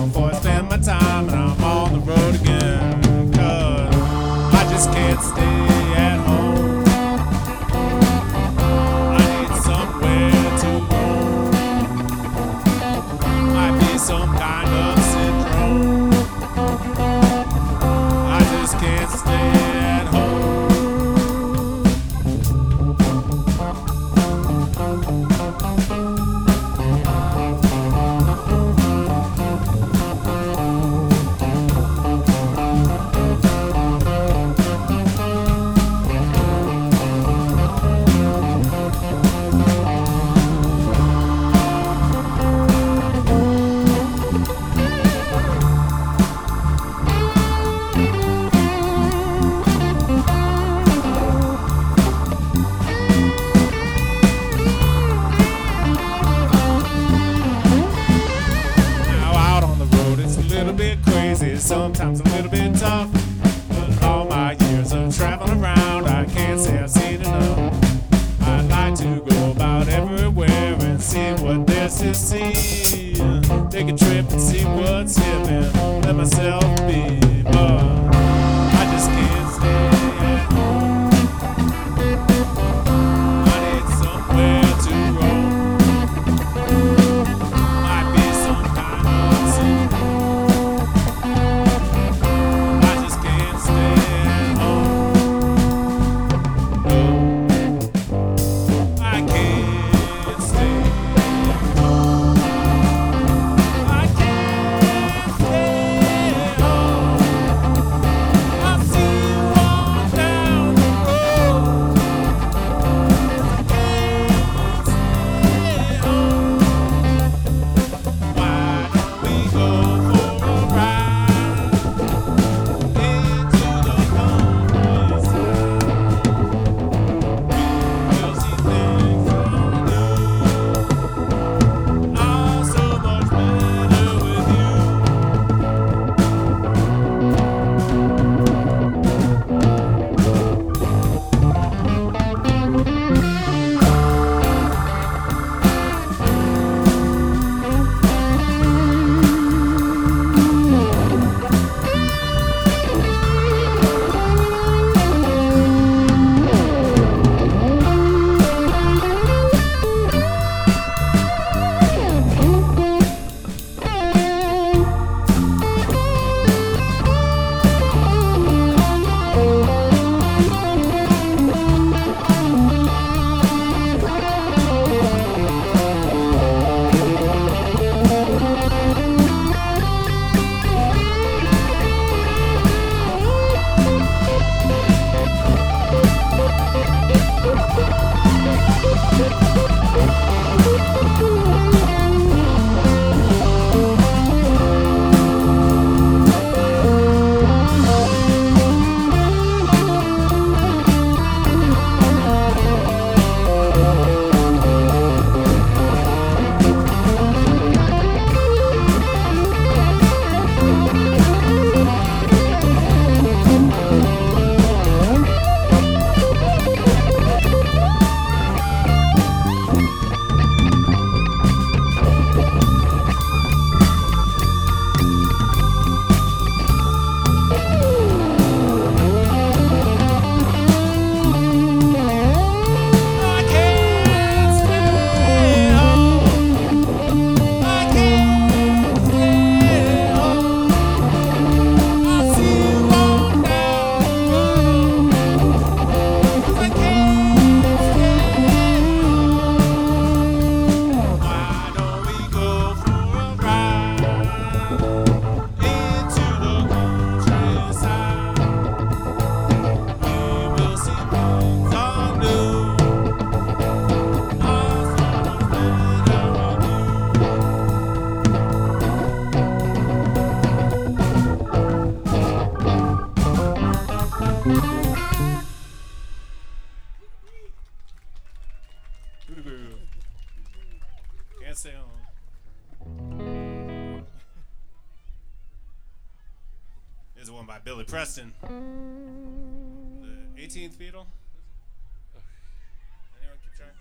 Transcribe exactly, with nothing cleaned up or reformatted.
town before I spend my time and I'm on the road again. Cause I just can't stay at home. I need somewhere to roam. Might be some kind of syndrome. I just can't stay at home. Sometimes a little bit tough, but in all my years of traveling around, I can't say I've seen enough. I'd like to go about everywhere and see what there's to see. Take a trip and see what's hip and let myself be. But I just can't stay at home. I need somewhere to roam. Might be some kind of syndrome. There's one by Billy Preston. The eighteenth Beatle. Anyone keep track?